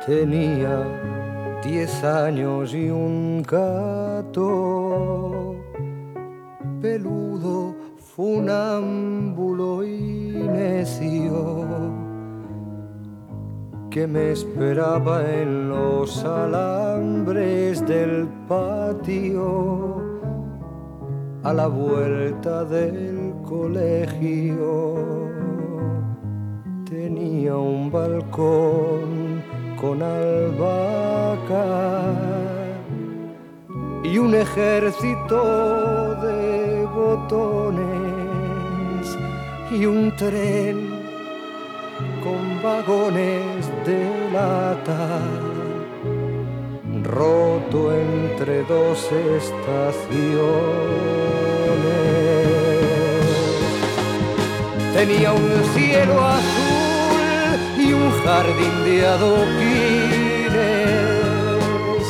Tenía 10 años y un gato peludo, funámbulo y necio, que me esperaba en los alambres del patio a la vuelta del colegio. Tenía un balcón con albahaca y un ejército de botones y un tren con vagones de lata, roto entre dos estaciones. Tenía un cielo azul y un jardín de adoquines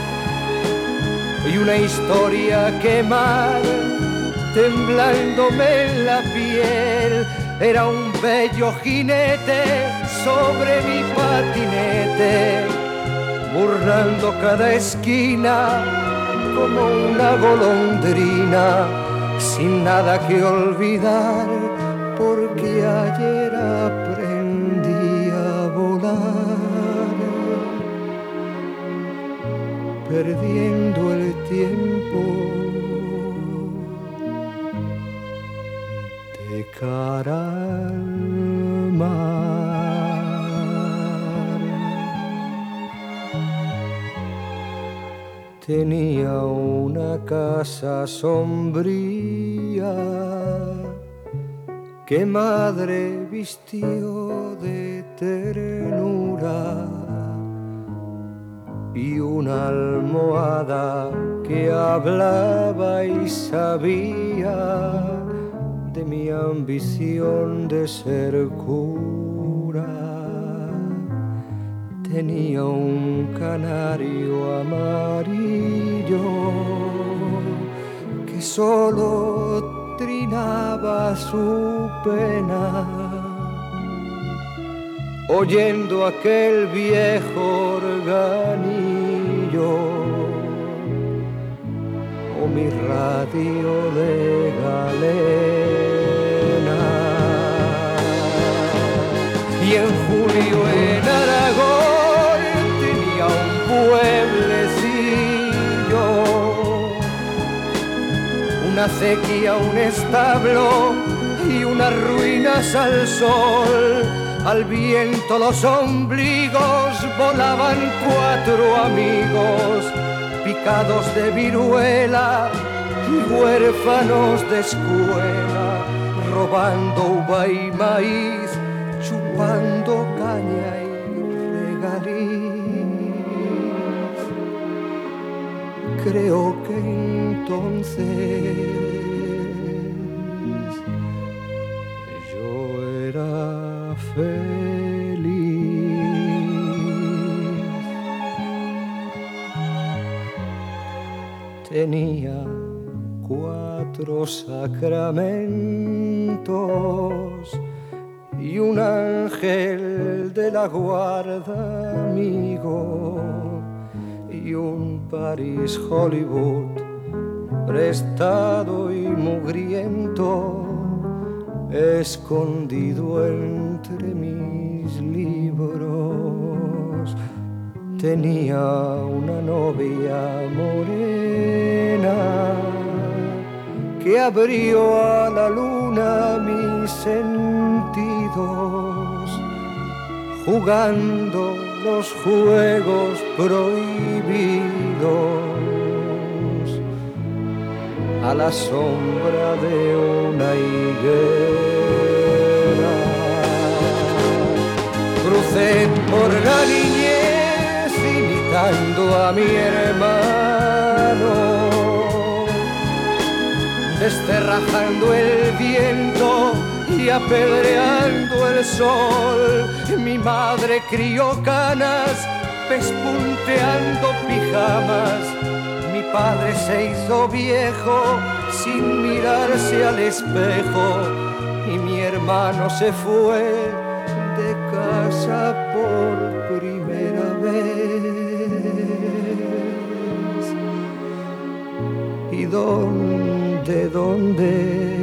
y una historia que mal, temblándome en la piel. Era un bello jinete sobre mi patinete, burlando cada esquina como una golondrina, sin nada que olvidar, porque ayer aprendí a volar, perdiendo el tiempo de cara al mar. Tenía una casa sombría que madre vistió de ternura y una almohada que hablaba y sabía de mi ambición de ser cura. Tenía un canario amarillo que solo trinaba su pena, oyendo aquel viejo organillo o mi radio de galena. Y en julio en Aragón tenía un pueblecillo, una acequia, un establo y unas ruinas al sol. Al viento los ombligos volaban 4 amigos, picados de viruela y huérfanos de escuela, robando uva y maíz, chupando caña y regaliz. Creo que entonces yo era feliz. Tenía 4 sacramentos y un ángel de la guarda amigo y un París Hollywood prestado y mugriento, escondido entre mis libros. Tenía una novia morena que abrió a la luna mis sentidos, jugando los juegos prohibidos a la sombra de una higuera. Crucé por la niñez imitando a mi hermano, desterrajando el viento y apedreando el sol. Mi madre crió canas, pespunteando pijamas. Mi padre se hizo viejo sin mirarse al espejo y mi hermano se fue de casa por primera vez. ¿Y dónde